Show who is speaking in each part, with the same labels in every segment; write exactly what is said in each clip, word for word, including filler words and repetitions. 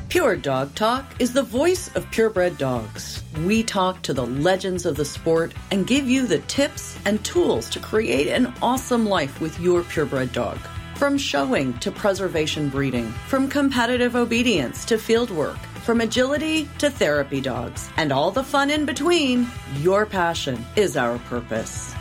Speaker 1: Pure Dog Talk is the voice of purebred dogs. We talk to the legends of the sport and give you the tips and tools to create an awesome life with your purebred dog. From showing to preservation breeding, from competitive obedience to field work, from agility to therapy dogs, and all the fun in between, your passion is our purpose.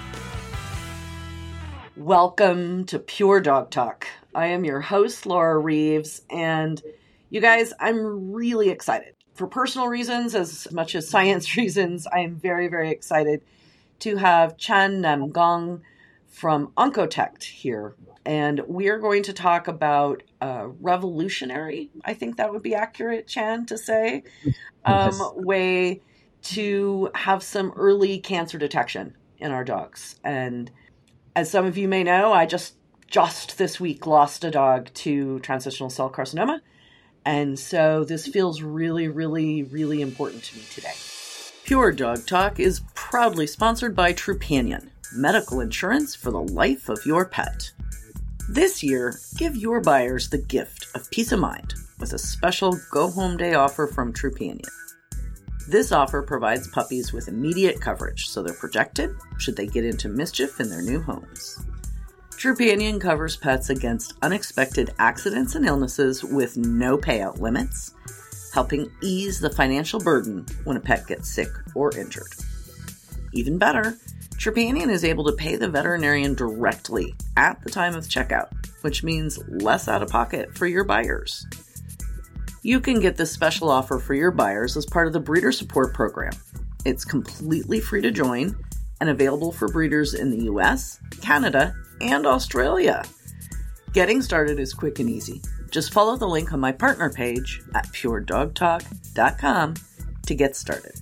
Speaker 1: Welcome to Pure Dog Talk. I am your host, Laura Reeves, and you guys, I'm really excited. For personal reasons, as much as science reasons, I am very, very excited to have Chan Nam Gong from Oncotect here. And we are going to talk about a revolutionary, I think that would be accurate, Chan, to say, um, yes. way to have some early cancer detection in our dogs. And as some of you may know, I just, just this week lost a dog to transitional cell carcinoma. And so this feels really, really, really important to me today. Pure Dog Talk is proudly sponsored by Trupanion, medical insurance for the life of your pet. This year, give your buyers the gift of peace of mind with a special go-home day offer from Trupanion. This offer provides puppies with immediate coverage so they're protected should they get into mischief in their new homes. Trupanion covers pets against unexpected accidents and illnesses with no payout limits, helping ease the financial burden when a pet gets sick or injured. Even better, Trupanion is able to pay the veterinarian directly at the time of checkout, which means less out of pocket for your buyers. You can get this special offer for your buyers as part of the Breeder Support Program. It's completely free to join and available for breeders in the U S, Canada, and Australia. Getting started is quick and easy. Just follow the link on my partner page at pure dog talk dot com to get started.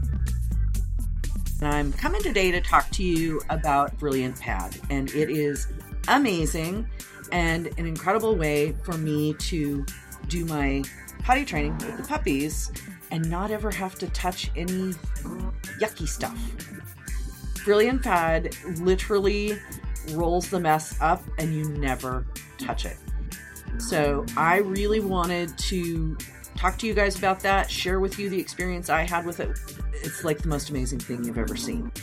Speaker 1: I'm coming today to talk to you about Brilliant Pad, and it is amazing and an incredible way for me to do my potty training with the puppies and not ever have to touch any yucky stuff. Brilliant Pad literally rolls the mess up and you never touch it. So I really wanted to talk to you guys about that, share with you the experience I had with it. It's like the most amazing thing you've ever seen.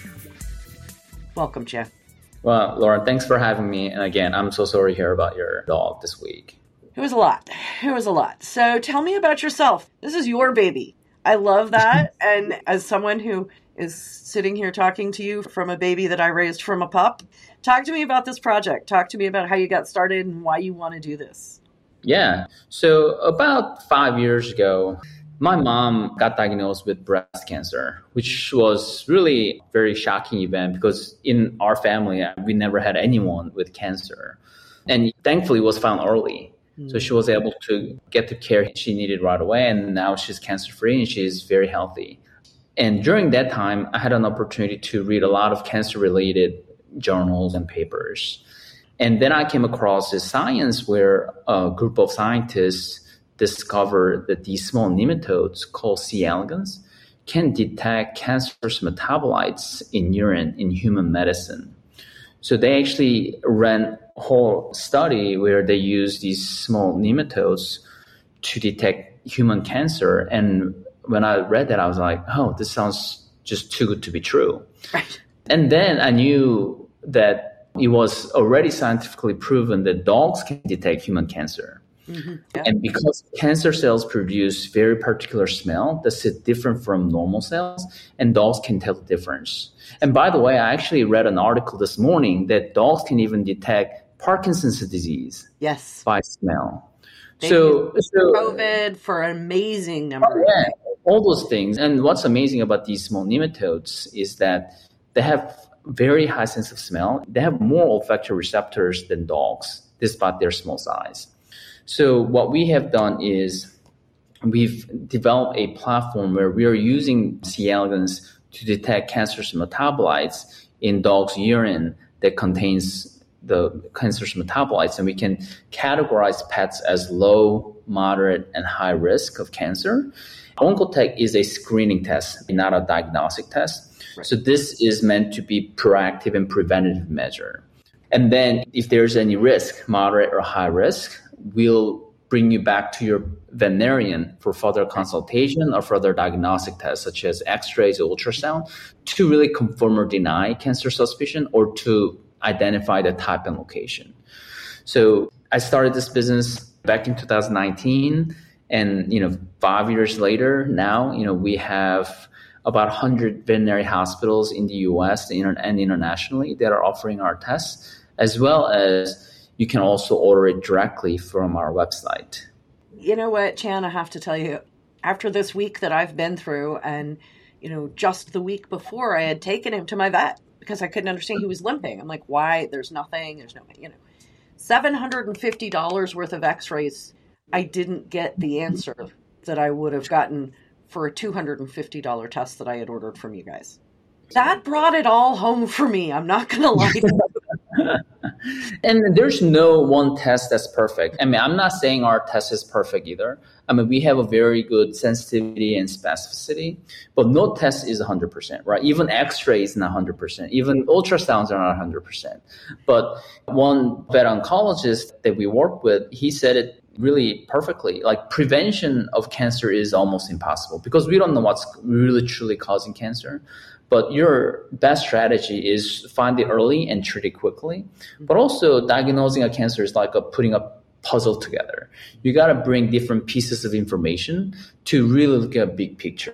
Speaker 1: Welcome, Jeff.
Speaker 2: Well, Lauren, thanks for having me. And again, I'm so sorry to hear about your dog this week.
Speaker 1: It was a lot. It was a lot. So tell me about yourself. This is your baby. I love that. And as someone who is sitting here talking to you from a baby that I raised from a pup, talk to me about this project. Talk to me about how you got started and why you want to do this.
Speaker 2: Yeah. So about five years ago, my mom got diagnosed with breast cancer, which was really a very shocking event because in our family, we never had anyone with cancer. And thankfully, it was found early. Mm. So she was able to get the care she needed right away. And now she's cancer-free and she's very healthy. And during that time, I had an opportunity to read a lot of cancer-related journals and papers. And then I came across this science where a group of scientists discovered that these small nematodes called C. elegans can detect cancerous metabolites in urine in human medicine. So they actually ran a whole study where they used these small nematodes to detect human cancer. And when I read that, I was like, oh, this sounds just too good to be true.
Speaker 1: Right.
Speaker 2: And then I knew that it was already scientifically proven that dogs can detect human cancer. Mm-hmm. Yeah. And because cancer cells produce very particular smell that's different from normal cells, and dogs can tell the difference. And by the way, I actually read an article this morning that dogs can even detect Parkinson's disease.
Speaker 1: Yes.
Speaker 2: By smell.
Speaker 1: They
Speaker 2: so, so
Speaker 1: COVID for an amazing number.
Speaker 2: Oh, yeah, all those things. And what's amazing about these small nematodes is that they have very high sense of smell. They have more olfactory receptors than dogs, despite their small size. So what we have done is we've developed a platform where we are using C. elegans to detect cancerous metabolites in dogs' urine that contains the cancerous metabolites, and we can categorize pets as low, moderate, and high risk of cancer. Oncotect is a screening test, not a diagnostic test. Right. So this is meant to be proactive and preventative measure. And then if there's any risk, moderate or high risk, we'll bring you back to your veterinarian for further consultation or further diagnostic tests such as x-rays or ultrasound to really confirm or deny cancer suspicion or to identify the type and location. So I started this business back in two thousand nineteen, and you know, five years later now, you know, we have about one hundred veterinary hospitals in the U S and internationally that are offering our tests, as well as you can also order it directly from our website.
Speaker 1: You know what, Chan, I have to tell you, after this week that I've been through, and, you know, just the week before I had taken him to my vet because I couldn't understand he was limping. I'm like, why? There's nothing. There's no, you know, seven hundred fifty dollars worth of x-rays. I didn't get the answer that I would have gotten for a two hundred fifty dollars test that I had ordered from you guys. That brought it all home for me. I'm not going to lie to you.
Speaker 2: And there's no one test that's perfect. I mean, I'm not saying our test is perfect either. I mean, we have a very good sensitivity and specificity, but no test is one hundred percent, right? Even x-ray is not one hundred percent. Even ultrasounds are not one hundred percent. But one vet oncologist that we work with, he said it really perfectly. Like, prevention of cancer is almost impossible because we don't know what's really truly causing cancer. But your best strategy is find it early and treat it quickly. But also, diagnosing a cancer is like a putting a puzzle together. You got to bring different pieces of information to really look at a big picture.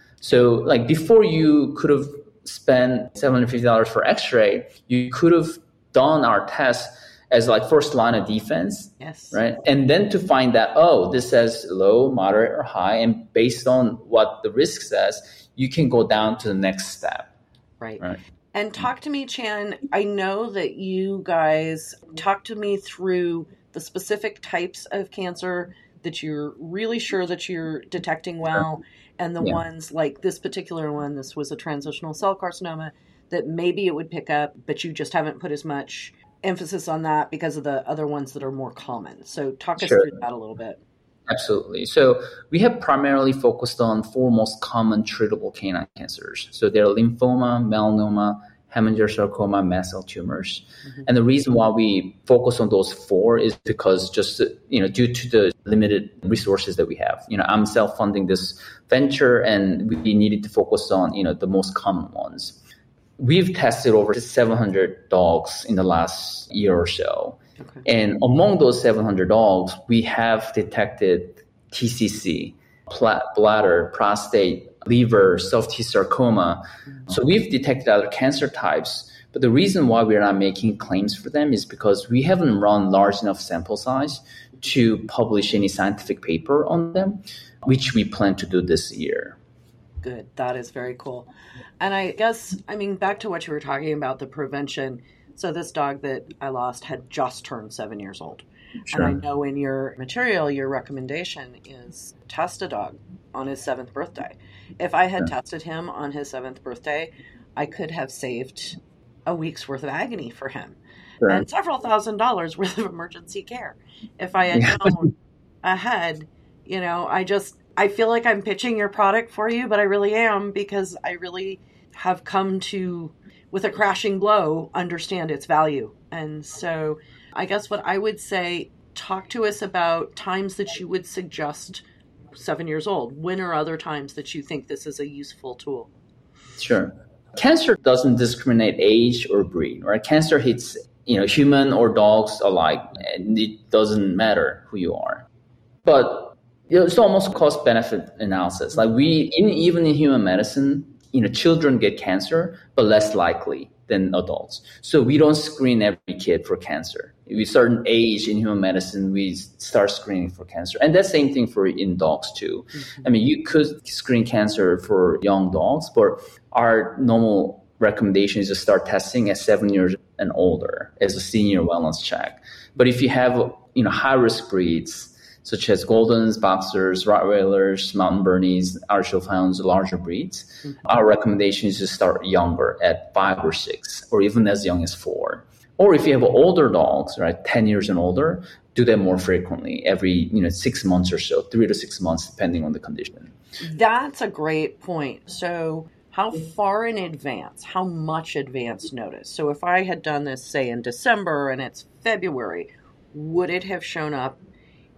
Speaker 2: So like before you could have spent seven hundred fifty dollars for x-ray, you could have done our test as like first line of defense,
Speaker 1: yes,
Speaker 2: right? And then to find that, oh, this says low, moderate, or high, and based on what the risk says, you can go down to the next step.
Speaker 1: Right.
Speaker 2: Right.
Speaker 1: And talk to me, Chan. I know that you guys talk to me through the specific types of cancer that you're really sure that you're detecting well, and the yeah. ones like this particular one, this was a transitional cell carcinoma, that maybe it would pick up, but you just haven't put as much emphasis on that because of the other ones that are more common. So talk us
Speaker 2: sure.
Speaker 1: through that a little bit.
Speaker 2: Absolutely. So we have primarily focused on four most common treatable canine cancers. So they're lymphoma, melanoma, hemangiosarcoma, mast cell tumors. Mm-hmm. And the reason why we focus on those four is because just, you know, due to the limited resources that we have. You know, I'm self-funding this venture and we needed to focus on, you know, the most common ones. We've tested over seven hundred dogs in the last year or so. Okay. And among those seven hundred dogs, we have detected T C C, bladder, prostate, liver, soft tissue sarcoma. Mm-hmm. So we've detected other cancer types. But the reason why we're not making claims for them is because we haven't run large enough sample size to publish any scientific paper on them, which we plan to do this year.
Speaker 1: Good. That is very cool. And I guess, I mean, back to what you were talking about, the prevention. So this dog that I lost had just turned seven years old. Sure. And I know in your material, your recommendation is test a dog on his seventh birthday. If I had sure. tested him on his seventh birthday, I could have saved a week's worth of agony for him sure. and several thousand dollars worth of emergency care. If I had yeah. known ahead, you know, I just, I feel like I'm pitching your product for you, but I really am, because I really have come to, with a crashing blow, understand its value. And so I guess what I would say, talk to us about times that you would suggest seven years old. When are other times that you think this is a useful tool?
Speaker 2: Sure. Cancer doesn't discriminate age or breed, right? Cancer hits, you know, human or dogs alike, and it doesn't matter who you are. But it's almost cost-benefit analysis. Like we, in, even in human medicine, you know, children get cancer, but less likely than adults. So we don't screen every kid for cancer. At a certain age in human medicine, we start screening for cancer. And that's the same thing for in dogs too. Mm-hmm. I mean, you could screen cancer for young dogs, but our normal recommendation is to start testing at seven years and older as a senior wellness check. But if you have, you know, high-risk breeds, such as Goldens, Boxers, Rottweilers, Mountain Bernies, Irish Wolfhounds, larger breeds, mm-hmm. our recommendation is to start younger at five or six, or even as young as four. Or if you have older dogs, right, ten years and older, do that more frequently, every, you know, six months or so, three to six months, depending on the condition.
Speaker 1: That's a great point. So how far in advance, how much advance notice? So if I had done this, say, in December and it's February, would it have shown up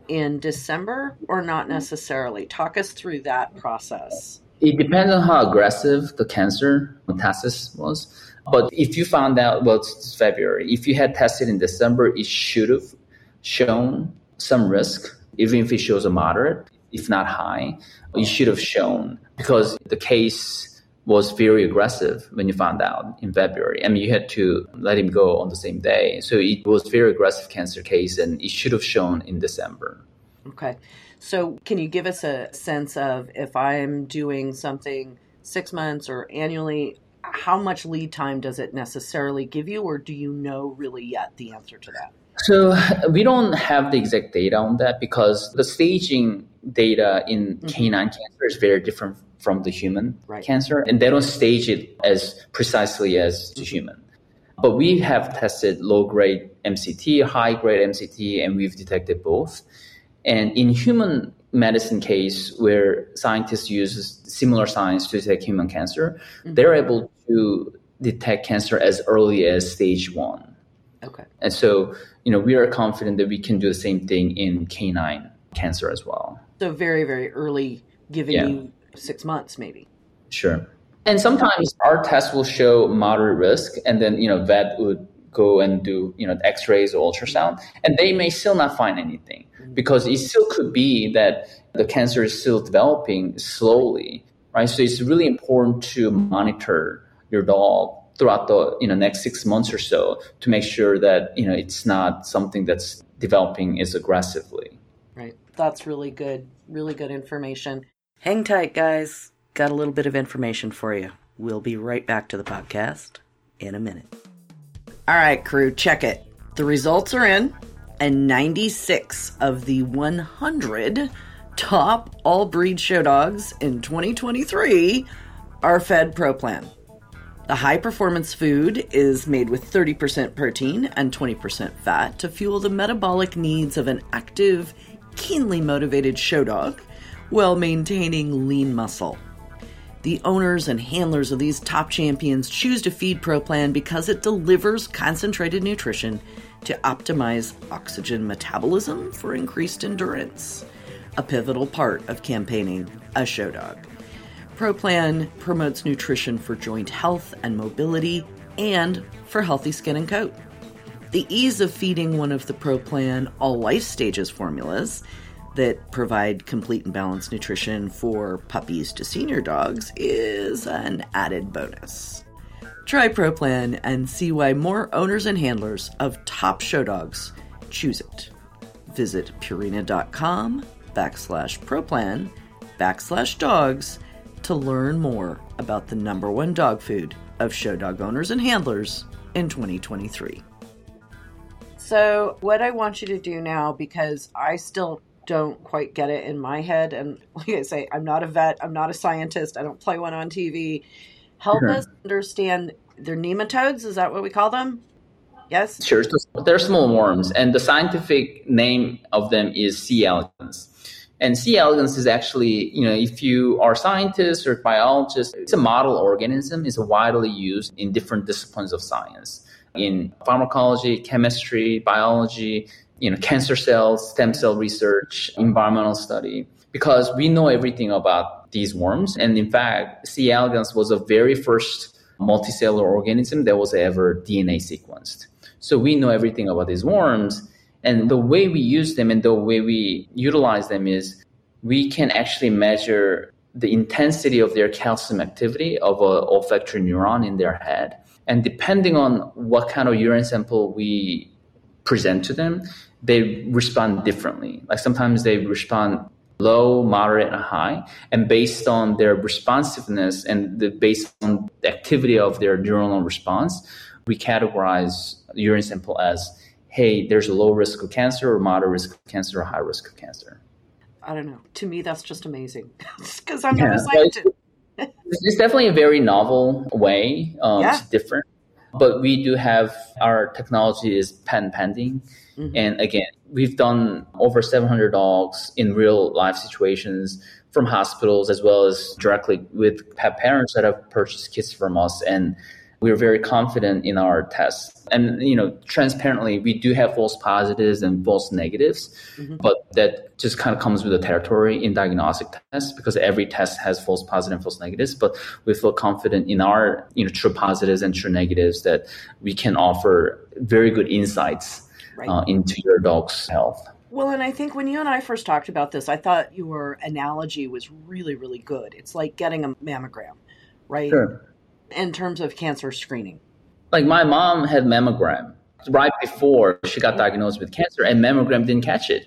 Speaker 1: in December or not necessarily? Talk us through that process.
Speaker 2: It depends on how aggressive the cancer metastasis was. But if you found out, well, it's February, if you had tested in December, it should have shown some risk, even if it shows a moderate, if not high, it should have shown, because the case was very aggressive when you found out in February. I mean, you had to let him go on the same day. So it was a very aggressive cancer case, and it should have shown in December.
Speaker 1: Okay. So can you give us a sense of, if I'm doing something six months or annually, how much lead time does it necessarily give you, or do you know really yet the answer to that?
Speaker 2: So we don't have the exact data on that, because the staging data in mm-hmm. canine cancer is very different from the human right. cancer, and they don't stage it as precisely as the human. But we have tested low-grade M C T, high-grade M C T, and we've detected both. And in human medicine case, where scientists use similar science to detect human cancer, mm-hmm. they're able to detect cancer as early as stage one.
Speaker 1: Okay.
Speaker 2: And so, you know, we are confident that we can do the same thing in canine cancer as well.
Speaker 1: So very, very early, giving yeah. you six months maybe.
Speaker 2: Sure. And sometimes our test will show moderate risk, and then, you know, vet would go and do, you know, x-rays or ultrasound, and they may still not find anything, because it still could be that the cancer is still developing slowly, right? So it's really important to monitor your dog throughout the, you know, next six months or so to make sure that, you know, it's not something that's developing as aggressively.
Speaker 1: Right. That's really good, really good information. Hang tight, guys. Got a little bit of information for you. We'll be right back to the podcast in a minute. All right, crew, check it. The results are in, and ninety-six of the one hundred top all-breed show dogs in twenty twenty-three are fed ProPlan. The high-performance food is made with thirty percent protein and twenty percent fat to fuel the metabolic needs of an active, keenly motivated show dog while maintaining lean muscle. The owners and handlers of these top champions choose to feed ProPlan because it delivers concentrated nutrition to optimize oxygen metabolism for increased endurance, a pivotal part of campaigning a show dog. ProPlan promotes nutrition for joint health and mobility and for healthy skin and coat. The ease of feeding one of the ProPlan all life stages formulas that provide complete and balanced nutrition for puppies to senior dogs is an added bonus. Try ProPlan and see why more owners and handlers of top show dogs choose it. Visit Purina.com backslash ProPlan backslash dogs to learn more about the number one dog food of show dog owners and handlers in twenty twenty-three. So what I want you to do now, because I still don't quite get it in my head, and like I say, I'm not a vet, I'm not a scientist, I don't play one on T V. Help sure. us understand, they're nematodes, is that what we call them? Yes?
Speaker 2: Sure. So they're small worms, and the scientific name of them is C. elegans. And C. elegans is actually, you know, if you are a scientist or biologist, it's a model organism. It's widely used in different disciplines of science, in pharmacology, chemistry, biology, you know, cancer cells, stem cell research, environmental study, because we know everything about these worms. And in fact, C. elegans was the very first multicellular organism that was ever D N A sequenced. So we know everything about these worms. And the way we use them and the way we utilize them is we can actually measure the intensity of their calcium activity of an olfactory neuron in their head. And depending on what kind of urine sample we present to them, they respond differently. Like sometimes they respond low, moderate, and high. And based on their responsiveness and the, based on the activity of their neuronal response, we categorize the urine sample as, hey, there's a low risk of cancer or moderate risk of cancer or high risk of cancer.
Speaker 1: I don't know. To me, that's just amazing because I'm
Speaker 2: yeah,
Speaker 1: not a scientist.
Speaker 2: It's definitely a very novel way. Um, yeah. It's different. But we do have, our technology is patent pending. Mm-hmm. And again, we've done over seven hundred dogs in real life situations from hospitals as well as directly with pet parents that have purchased kits from us. And we're very confident in our tests. And, you know, transparently, we do have false positives and false negatives, mm-hmm. but that just kind of comes with the territory in diagnostic tests because every test has false positives and false negatives. But we feel confident in our, you know, true positives and true negatives that we can offer very good insights right. uh, into your dog's health.
Speaker 1: Well, and I think when you and I first talked about this, I thought your analogy was really, really good. It's like getting a mammogram, right?
Speaker 2: Sure.
Speaker 1: In terms of cancer screening.
Speaker 2: Like my mom had mammogram right before she got diagnosed with cancer, and mammogram didn't catch it.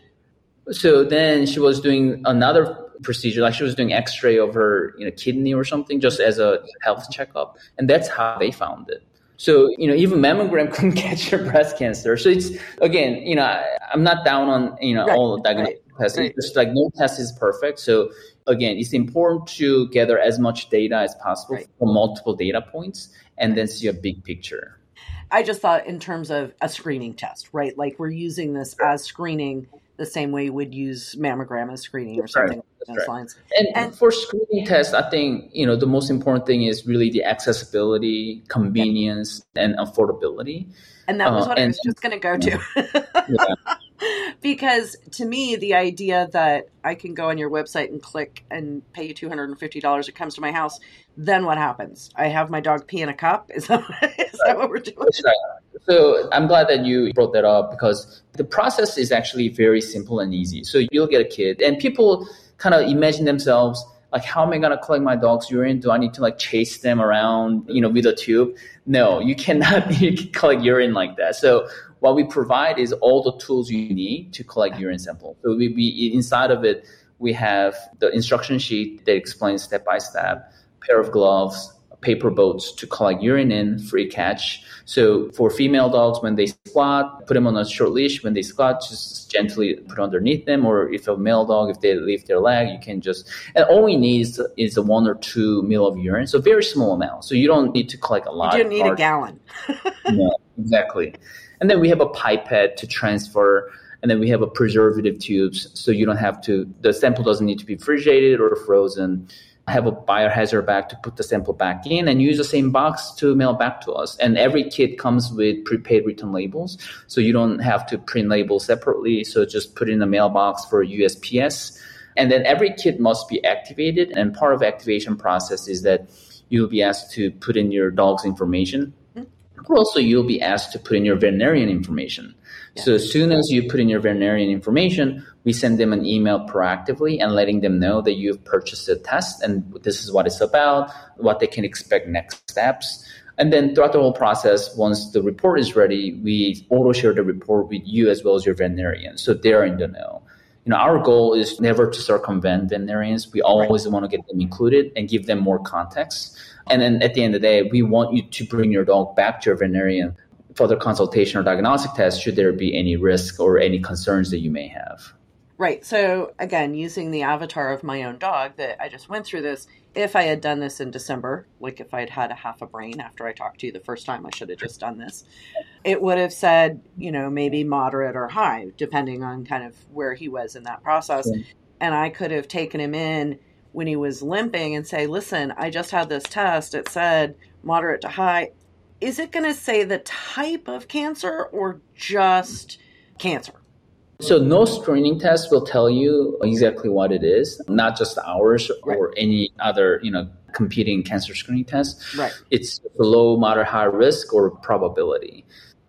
Speaker 2: So then she was doing another procedure, like she was doing x-ray of her, you know, kidney or something just as a health checkup. And that's how they found it. So, you know, even mammogram couldn't catch your breast cancer. So it's, again, you know, I, I'm not down on, you know, right, all diagnostic right, tests. Right. It's just like no test is perfect. So again, it's important to gather as much data as possible right. from multiple data points and then see a big picture.
Speaker 1: I just thought in terms of a screening test, right? Like we're using this as screening the same way you would use mammogram as screening or something along those right. lines.
Speaker 2: And, and for screening tests, I think, you know, the most important thing is really the accessibility, convenience, yeah. and affordability.
Speaker 1: And that was what uh, I was and, just going to go to. Yeah. Because to me, the idea that I can go on your website and click and pay you two hundred fifty dollars, it comes to my house, then what happens? I have my dog pee in a cup? Is that, is that what we're doing?
Speaker 2: That's right. So I'm glad that you brought that up because the process is actually very simple and easy. So you'll get a kid and people kind of imagine themselves like, how am I going to collect my dog's urine? Do I need to like chase them around, you know, with a tube? No, you cannot collect urine like that. So what we provide is all the tools you need to collect urine sample. So we, we inside of it, we have the instruction sheet that explains step by step, pair of gloves, paper boats to collect urine in, free catch. So for female dogs, when they squat, put them on a short leash. When they squat, just gently put underneath them. Or if a male dog, if they lift their leg, you can just, and all we need is, is a one or two mil of urine. So very small amount. So you don't need to collect a lot.
Speaker 1: You don't need a gallon.
Speaker 2: No, exactly. And then we have a pipette to transfer. And then we have a preservative tubes. So you don't have to, the sample doesn't need to be refrigerated or frozen. Have a biohazard bag to put the sample back in and use the same box to mail back to us. And every kit comes with prepaid return labels. So you don't have to print labels separately. So just put in a mailbox for U S P S. And then every kit must be activated. And part of the activation process is that you'll be asked to put in your dog's information. But also you'll be asked to put in your veterinarian information. Yeah. So as soon as you put in your veterinarian information, we send them an email proactively and letting them know that you've purchased a test and this is what it's about, what they can expect next steps. And then throughout the whole process, once the report is ready, we auto share the report with you as well as your veterinarian. So they're in the know. You know, our goal is never to circumvent veterinarians. We always right. want to get them included and give them more context. And then at the end of the day, we want you to bring your dog back to your veterinarian for the consultation or diagnostic test should there be any risk or any concerns that you may have.
Speaker 1: Right. So again, using the avatar of my own dog that I just went through this, if I had done this in December, like if I'd had a half a brain after I talked to you the first time, I should have just done this. It would have said, you know, maybe moderate or high, depending on kind of where he was in that process. Yeah. And I could have taken him in when he was limping and say, listen, I just had this test. It said moderate to high. Is it going to say the type of cancer or just cancer?
Speaker 2: So no screening test will tell you exactly what it is, not just ours right. or any other, you know, competing cancer screening test.
Speaker 1: Right.
Speaker 2: It's low, moderate, high risk or probability.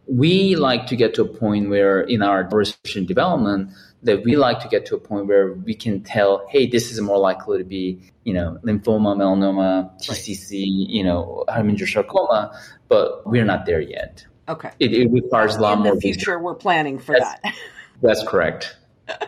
Speaker 2: We like to get to a point where in our research and development that we like to get to a point where we can tell, hey, this is more likely to be, you know, lymphoma, melanoma, T C C, right. you know, hemangiosarcoma, but we're not there yet.
Speaker 1: Okay.
Speaker 2: It, it requires a lot
Speaker 1: in
Speaker 2: more.
Speaker 1: In the future, data. We're planning for
Speaker 2: that's,
Speaker 1: that.
Speaker 2: That's correct.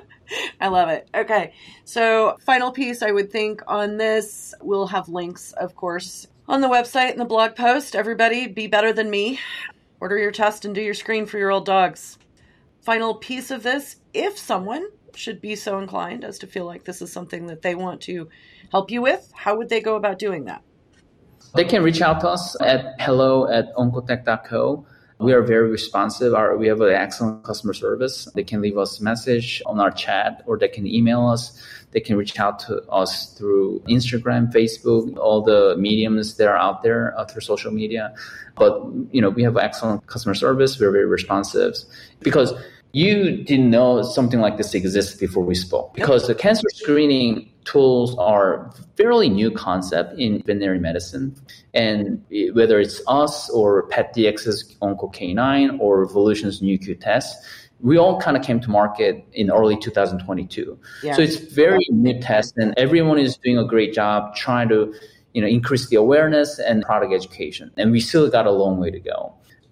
Speaker 1: I love it. Okay. So final piece, I would think on this, we'll have links, of course, on the website and the blog post. Everybody, be better than me. Order your test and do your screen for your old dogs. Final piece of this, if someone should be so inclined as to feel like this is something that they want to help you with, how would they go about doing that?
Speaker 2: They can reach out to us at hello at oncotech dot co. We are very responsive. Our, we have an excellent customer service. They can leave us a message on our chat, or they can email us. They can reach out to us through Instagram, Facebook, all the mediums that are out there uh, through social media. But, you know, we have excellent customer service. We're very responsive because you didn't know something like this exists before we spoke. Because the cancer screening tools are fairly new concept in veterinary medicine. And whether it's us or PetDx's Onco K nine or Volution's Nu.Q test, we all kind of came to market in early two thousand twenty-two. Yeah. So it's very new test, and everyone is doing a great job trying to, you know, increase the awareness and product education. And we still got a long way to go.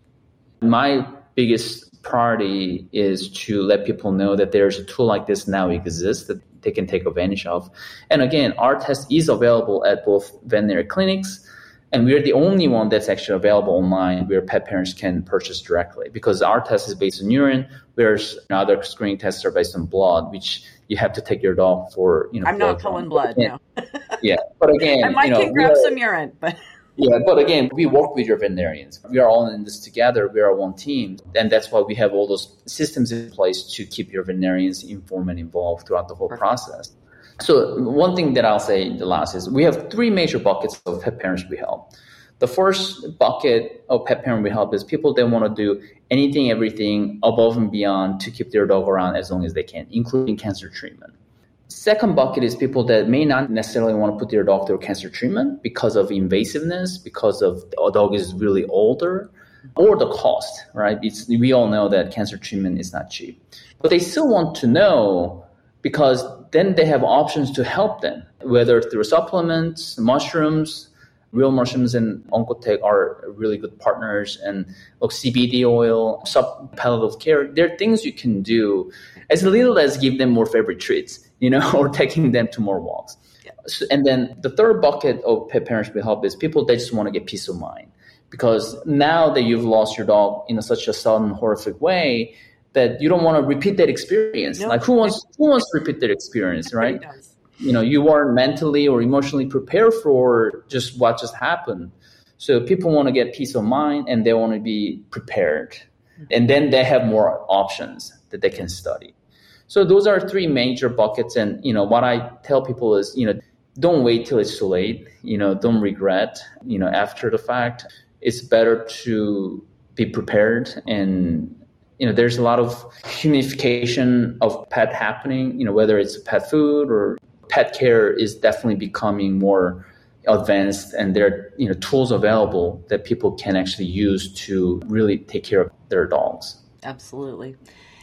Speaker 2: My biggest priority is to let people know that there's a tool like this now exists that they can take advantage of. And again, our test is available at both veterinary clinics, and we're the only one that's actually available online where pet parents can purchase directly, because our test is based on urine, whereas other screening tests are based on blood, which you have to take your dog for, you know.
Speaker 1: I'm not pulling blood, no.
Speaker 2: Yeah, but again,
Speaker 1: I might
Speaker 2: you know,
Speaker 1: can grab some urine, but.
Speaker 2: Yeah, but again, we work with your veterinarians. We are all in this together. We are one team. And that's why we have all those systems in place to keep your veterinarians informed and involved throughout the whole Perfect. process. So one thing that I'll say the last is we have three major buckets of pet parents we help. The first bucket of pet parent we help is people that want to do anything, everything above and beyond to keep their dog around as long as they can, including cancer treatment. Second bucket is people that may not necessarily want to put their dog through cancer treatment because of invasiveness, because of a dog is really older, or the cost, right? It's, we all know that cancer treatment is not cheap. But they still want to know, because then they have options to help them, whether through supplements, mushrooms. Real Mushrooms and Oncotech are really good partners, and look, C B D oil, sub-palliative care. There are things you can do as little as give them more favorite treats, you know, or taking them to more walks. Yeah. So, and then the third bucket of pet parents we help is people that just want to get peace of mind, because now that you've lost your dog in a, such a sudden, horrific way, that you don't want to repeat that experience. Nope. Like who wants who wants to repeat that experience, right? You know, you weren't mentally or emotionally prepared for just what just happened. So people want to get peace of mind, and they want to be prepared. And then they have more options that they can study. So those are three major buckets. And, you know, what I tell people is, you know, don't wait till it's too late. You know, don't regret, you know, after the fact. It's better to be prepared. And, you know, there's a lot of humidification of pet happening, you know, whether it's pet food or pet care is definitely becoming more advanced, and there are, you know, tools available that people can actually use to really take care of their dogs.
Speaker 1: Absolutely.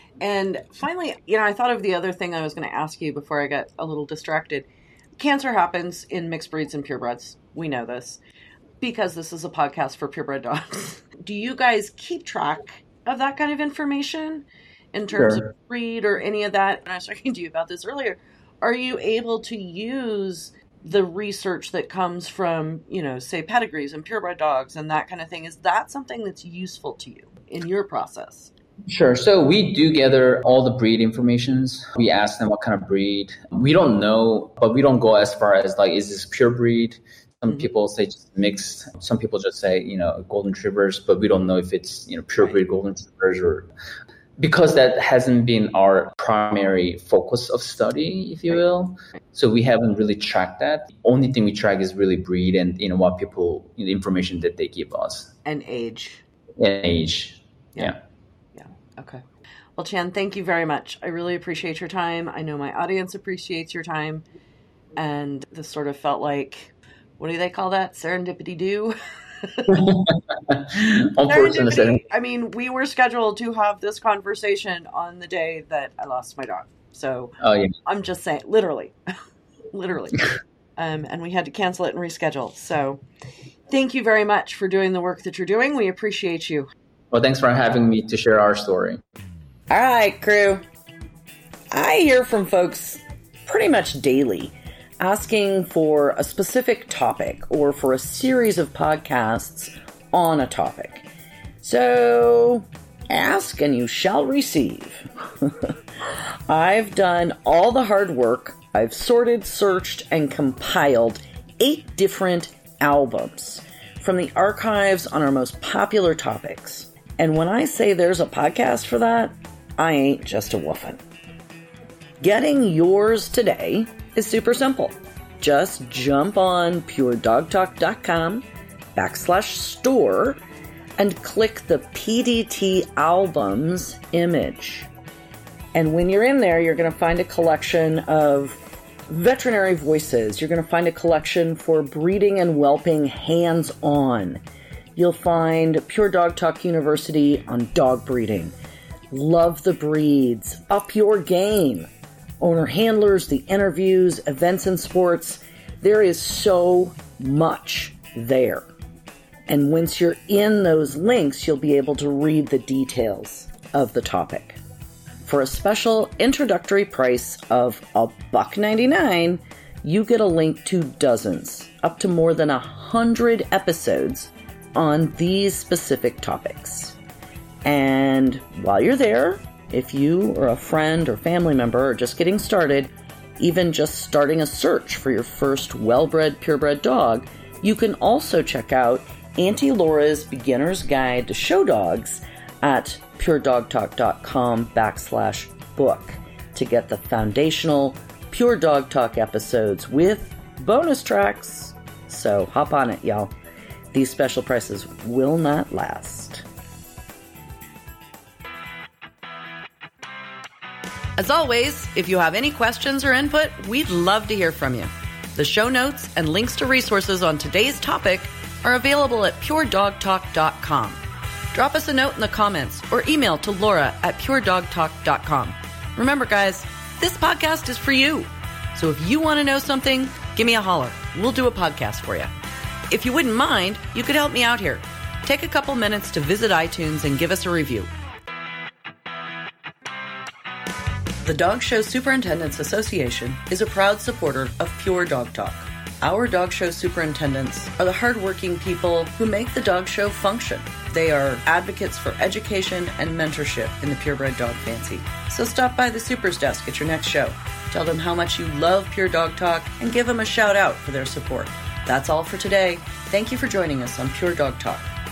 Speaker 1: And finally, you know, I thought of the other thing I was going to ask you before I got a little distracted. Cancer happens in mixed breeds and purebreds. We know this because this is a podcast for purebred dogs. Do you guys keep track of that kind of information in terms sure. of breed or any of that? And I was talking to you about this earlier. Are you able to use the research that comes from, you know, say pedigrees and purebred dogs and that kind of thing? Is that something that's useful to you in your process?
Speaker 2: Sure. So we do gather all the breed informations. We ask them what kind of breed. We don't know, but we don't go as far as like, is this pure breed? Some mm-hmm. people say just mixed. Some people just say, you know, golden retrievers, but we don't know if it's, you know, pure right. breed golden retrievers or... Because that hasn't been our primary focus of study, if you will. So we haven't really tracked that. The only thing we track is really breed and, you know, what people, you know, the information that they give us.
Speaker 1: And age.
Speaker 2: And age.
Speaker 1: Yeah. Yeah. yeah. Okay. Well, Chan, thank you very much. I really appreciate your time. I know my audience appreciates your time. And this sort of felt like, what do they call that? Serendipity do? Serendipity. I mean, we were scheduled to have this conversation on the day that I lost my dog. So
Speaker 2: oh, yeah.
Speaker 1: I'm just saying, literally, literally. um, and we had to cancel it and reschedule. So thank you very much for doing the work that you're doing. We appreciate you.
Speaker 2: Well, thanks for having me to share our story.
Speaker 1: All right, crew. I hear from folks pretty much daily asking for a specific topic or for a series of podcasts on a topic. So ask and you shall receive. I've done all the hard work. I've sorted, searched, and compiled eight different albums from the archives on our most popular topics. And when I say there's a podcast for that, I ain't just a woofing. Getting yours today is super simple. Just jump on puredogtalk.com backslash store and click the P D T albums image. And when you're in there, you're going to find a collection of veterinary voices. You're going to find a collection for breeding and whelping hands-on. You'll find Pure Dog Talk University on dog breeding. Love the breeds. Up your game. Owner handlers, the interviews, events and sports. There is so much there. And once you're in those links, you'll be able to read the details of the topic. For a special introductory price of a buck ninety-nine, you get a link to dozens, up to more than a hundred episodes on these specific topics. And while you're there, if you or a friend or family member are just getting started, even just starting a search for your first well-bred, purebred dog, you can also check out Auntie Laura's Beginner's Guide to Show Dogs at puredogtalk.com backslash book to get the foundational Pure Dog Talk episodes with bonus tracks. So hop on it, y'all. These special prices will not last. As always, if you have any questions or input, we'd love to hear from you. The show notes and links to resources on today's topic are available at pure dog talk dot com. Drop us a note in the comments or email to Laura at pure dog talk dot com. Remember, guys, this podcast is for you. So if you want to know something, give me a holler. We'll do a podcast for you. If you wouldn't mind, you could help me out here. Take a couple minutes to visit iTunes and give us a review. The Dog Show Superintendents Association is a proud supporter of Pure Dog Talk. Our dog show superintendents are the hardworking people who make the dog show function. They are advocates for education and mentorship in the purebred dog fancy. So stop by the Supers desk at your next show. Tell them how much you love Pure Dog Talk and give them a shout out for their support. That's all for today. Thank you for joining us on Pure Dog Talk.